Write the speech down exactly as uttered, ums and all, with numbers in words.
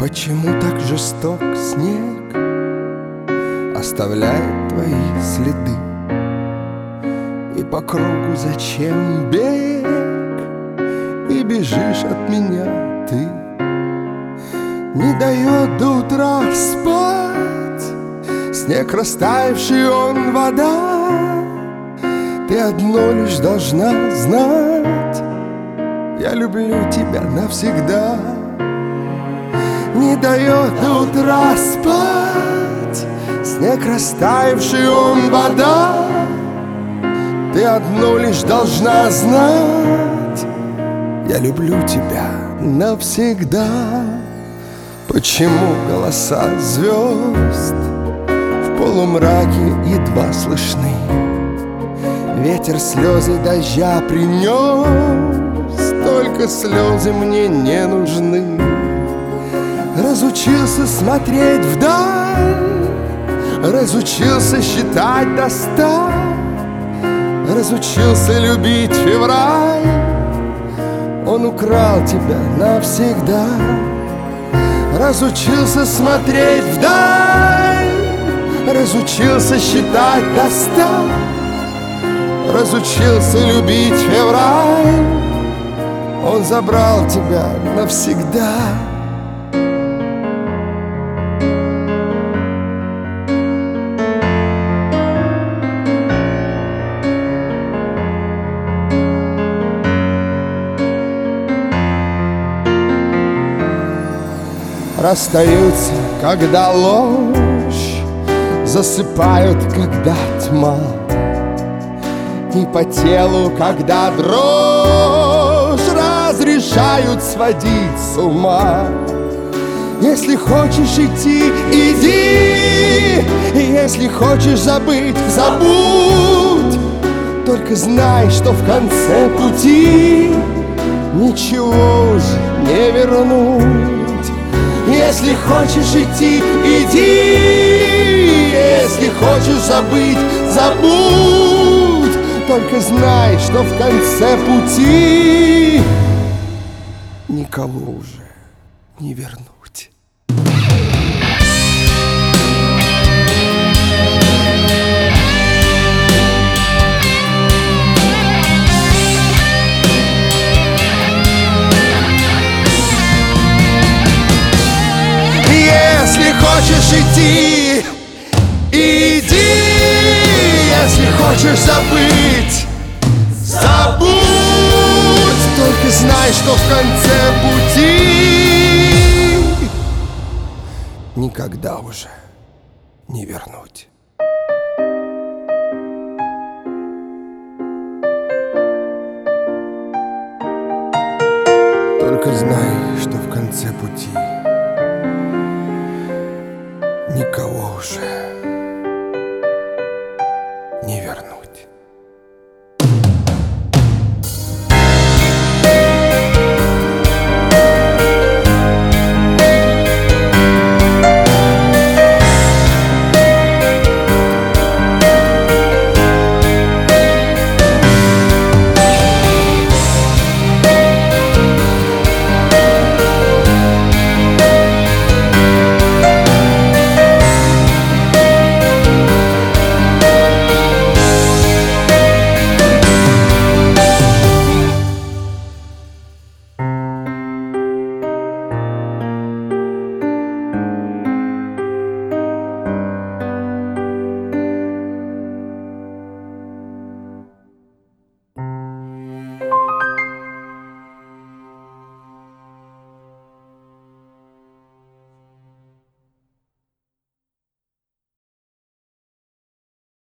Почему так жесток снег оставляет твои следы? И по кругу зачем бег? И бежишь от меня ты. Не дает до утра спать снег, растаявший он вода. Ты одно лишь должна знать: я люблю тебя навсегда. Не дает до утра спать снег, растаявший он вода. Ты одно лишь должна знать: я люблю тебя навсегда. Почему голоса звезд в полумраке едва слышны? Ветер слезы дождя принес, только слезы мне не нужны. Разучился смотреть вдаль, разучился считать до ста, разучился любить февраль. Он украл тебя навсегда. Разучился смотреть вдаль, разучился считать до ста, разучился любить февраль. Он забрал тебя навсегда. Расстаются, когда ложь, засыпают, когда тьма, и по телу, когда дрожь, разрешают сводить с ума. Если хочешь идти, иди, если хочешь забыть, забудь. Только знай, что в конце пути ничего уже не вернуть. Если хочешь идти, иди, если хочешь забыть, забудь. Только знай, что в конце пути никого уже не вернуть. Если хочешь идти, иди. Если хочешь забыть, забудь. Только знай, что в конце пути никогда уже не вернуть. Только знай, что в конце пути никого уже не вернуть.